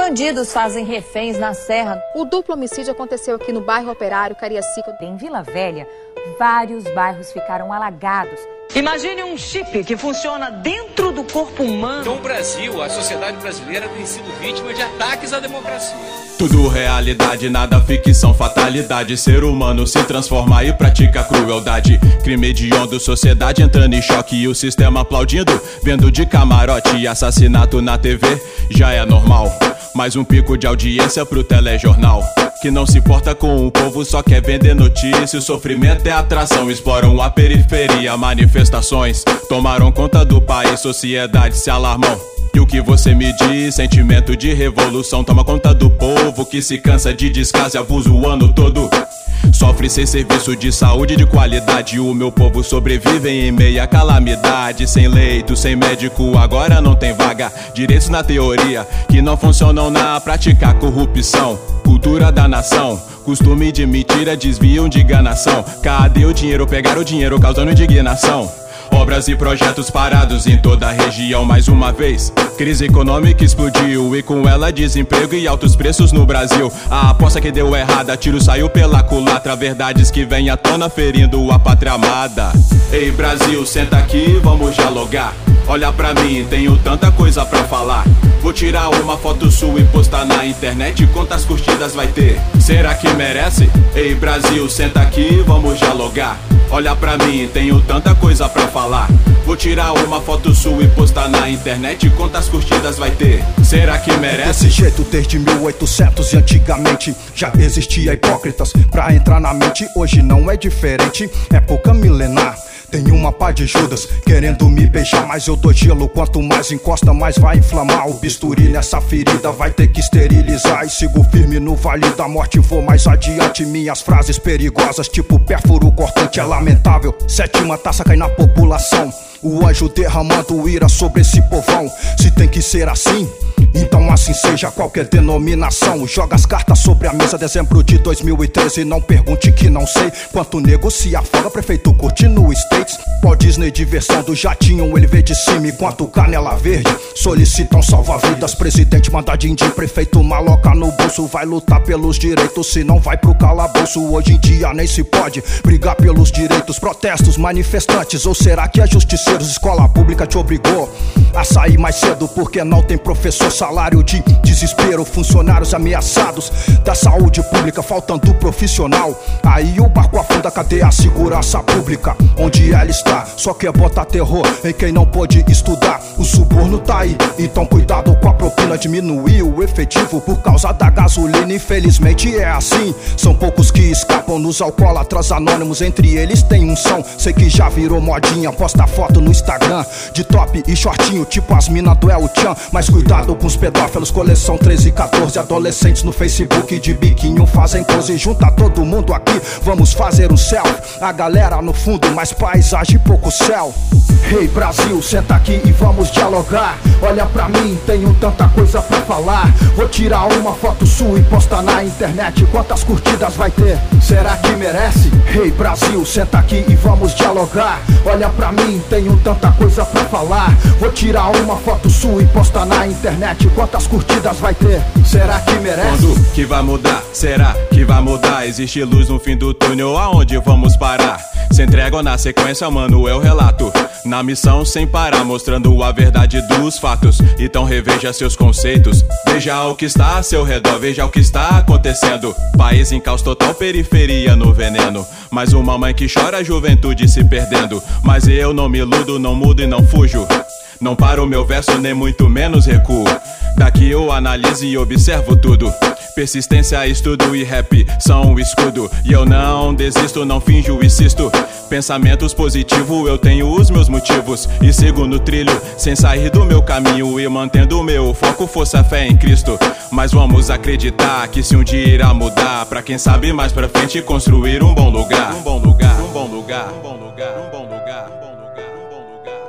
Bandidos fazem reféns na Serra. O duplo homicídio aconteceu aqui no bairro Operário, Cariacica. Em Vila Velha, vários bairros ficaram alagados. Imagine um chip que funciona dentro do corpo humano. No Brasil, a sociedade brasileira tem sido vítima de ataques à democracia. Tudo realidade, nada ficção, fatalidade. Ser humano se transforma e pratica crueldade. Crime hediondo, sociedade entrando em choque e o sistema aplaudindo. Vendo de camarote e assassinato na TV já é normal. Mais um pico de audiência pro telejornal, que não se importa com o povo, só quer vender notícia. O sofrimento é atração, exploram a periferia. Manifestações tomaram conta do país, sociedade se alarmam. E o que você me diz? Sentimento de revolução toma conta do povo, que se cansa de descaso e abuso o ano todo. Sofre sem serviço de saúde de qualidade. O meu povo sobrevive em meia calamidade. Sem leito, sem médico, agora não tem vaga. Direitos na teoria, que não funcionam na prática. Corrupção, cultura da nação, costume de mentira, desviam de enganação. Cadê o dinheiro? Pegaram o dinheiro causando indignação. Obras e projetos parados em toda a região. Mais uma vez, crise econômica explodiu e com ela desemprego e altos preços no Brasil. A aposta que deu errada, tiro saiu pela culatra. Verdades que vêm à tona ferindo a pátria amada. Ei Brasil, senta aqui, vamos dialogar. Olha pra mim, tenho tanta coisa pra falar. Vou tirar uma foto sua e postar na internet. Quantas curtidas vai ter? Será que merece? Ei Brasil, senta aqui, vamos dialogar. Olha pra mim, tenho tanta coisa pra falar. Vou tirar uma foto sua e postar na internet. Quantas curtidas vai ter? Será que merece? Desse jeito desde 1800 e antigamente já existia hipócritas pra entrar na mente. Hoje não é diferente, época milenar. Tem uma pá de Judas querendo me beijar, mas eu dou gelo. Quanto mais encosta, mais vai inflamar. O bisturi nessa ferida vai ter que esterilizar. E sigo firme no vale da morte, vou mais adiante. Minhas frases perigosas, tipo pérfuro cortante, é lamentável. Sétima taça cai na população, o anjo derramando ira sobre esse povão. Se tem que ser assim, então assim seja. Qualquer denominação joga as cartas sobre a mesa. Dezembro de 2013, não pergunte que não sei. Quanto nego se afoga, prefeito curte no States. Walt Disney, diversão do jatinho, ele vê de cima. Enquanto Canela Verde solicitam salva-vidas. Presidente manda din-din, prefeito maloca no bolso. Vai lutar pelos direitos, se não vai pro calabouço. Hoje em dia nem se pode brigar pelos direitos. Protestos, manifestantes, ou será que é justiceiros? Escola pública te obrigou a sair mais cedo porque não tem professor. Salário de desespero, funcionários ameaçados da saúde pública, faltando profissional. Aí o barco afunda, cadê a segurança pública? Onde ela está? Só quer botar terror em quem não pode estudar. O suborno tá aí, então cuidado com a propina. Diminuiu o efetivo por causa da gasolina. Infelizmente é assim, são poucos que escapam nos alcoólatras anônimos. Entre eles tem um som, sei que já virou modinha. Posta foto no Instagram de top e shortinho, tipo as mina do El Chan. Mas cuidado com os pedófilos, coleção 13 e 14. Adolescentes no Facebook de biquinho fazem pose. Junta todo mundo aqui, vamos fazer um selfie. A galera no fundo, mais paisagem, pouco céu. Hey Brasil, senta aqui e vamos dialogar. Olha pra mim, tenho tanta coisa pra falar. Vou tirar uma foto sua e postar na internet. Quantas curtidas vai ter? Será que merece? Hey Brasil, senta aqui e vamos dialogar. Olha pra mim, tenho tanta coisa pra falar. Vou tirar uma foto sua e postar na internet. Quantas curtidas vai ter? Será que merece? Quando que vai mudar? Será que vai mudar? Existe luz no fim do túnel, aonde vamos parar? Se entregam na sequência, mano, eu relato. Na missão sem parar, mostrando a verdade dos fatos. Então reveja seus conceitos. Veja o que está a seu redor, veja o que está acontecendo. País em caos total, periferia no veneno. Mais uma mãe que chora, a juventude se perdendo. Mas eu não me iludo, não mudo e não fujo. Não paro meu verso, nem muito menos recuo. Daqui eu analiso e observo tudo. Persistência, estudo e rap são um escudo. E eu não desisto, não finjo, insisto. Pensamentos positivos, eu tenho os meus motivos. E sigo no trilho, sem sair do meu caminho. E mantendo o meu foco, força, fé em Cristo. Mas vamos acreditar que se um dia irá mudar, pra quem sabe mais pra frente construir um bom lugar. Um bom lugar, um bom lugar, um bom lugar, um bom lugar, um bom lugar, um bom lugar.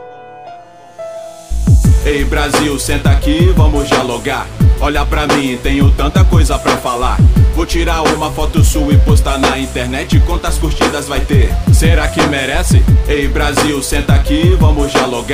Ei Brasil, senta aqui, vamos dialogar. Olha pra mim, tenho tanta coisa pra falar. Vou tirar uma foto sua e postar na internet. Quantas curtidas vai ter? Será que merece? Ei Brasil, senta aqui, vamos dialogar.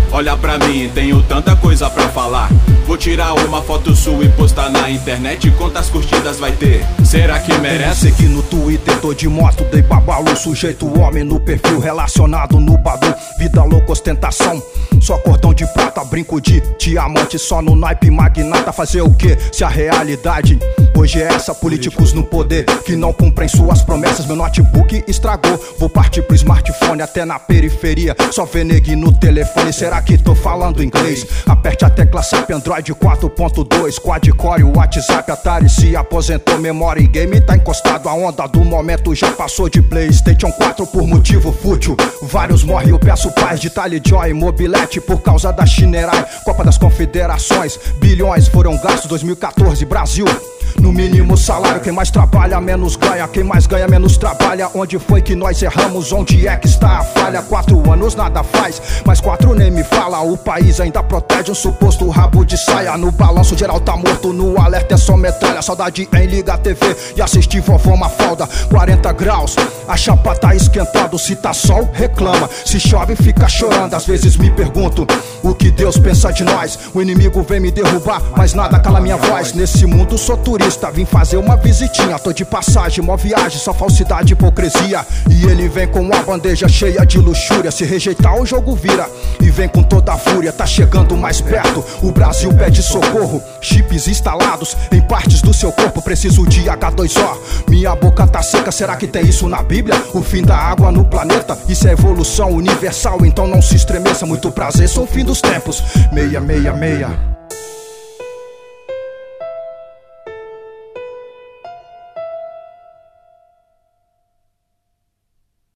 Olha pra mim, tenho tanta coisa pra falar. Vou tirar uma foto sua e postar na internet. Quantas curtidas vai ter? Será que merece? Segui no Twitter, tô de moto, dei babalu. Sujeito homem no perfil relacionado no Badu. Vida louca, ostentação, só cordão de prata. Brinco de diamante, só no naipe magnata. Fazer o que se a realidade hoje é essa? Políticos no poder que não cumprem suas promessas. Meu notebook estragou, vou partir pro smartphone. Até na periferia, só vê negue no telefone. Será que tô falando inglês? Aperte a tecla SAP, Android 4.2, quad-core, WhatsApp, Atari se aposentou, memória e game tá encostado. A onda do momento já passou de PlayStation 4 por motivo fútil. Vários morrem, eu peço paz de Tally Joy, mobilete por causa da Shinerai. Copa das Confederações, bilhões foram gastos 2014, Brasil. No mínimo salário, quem mais trabalha menos ganha, quem mais ganha menos trabalha. Onde foi que nós erramos? Onde é que está a falha? 4 anos nada faz, mas 4 nem me fala. O país ainda protege um suposto rabo de saia. No balanço geral tá morto, no alerta é só metralha. Saudade em liga a TV e assistir vovó Mafalda. 40 graus, a chapa tá esquentando. Se tá sol, reclama, se chove fica chorando. Às vezes me pergunto o que Deus pensa de nós. O inimigo vem me derrubar, mas nada cala minha voz. Nesse mundo sou turista, vim fazer uma visitinha. Tô de passagem, mó viagem, só falsidade e hipocrisia. E ele vem com uma bandeja cheia de luxúria. Se rejeitar o jogo vira e vem com toda a fúria. Tá chegando mais perto, o Brasil pede socorro. Chips instalados em partes do seu corpo. Preciso de H2O, minha boca tá seca. Será que tem isso na Bíblia? O fim da água no planeta, isso é evolução universal. Então não se estremeça, muito prazer, sou o fim dos tempos. 666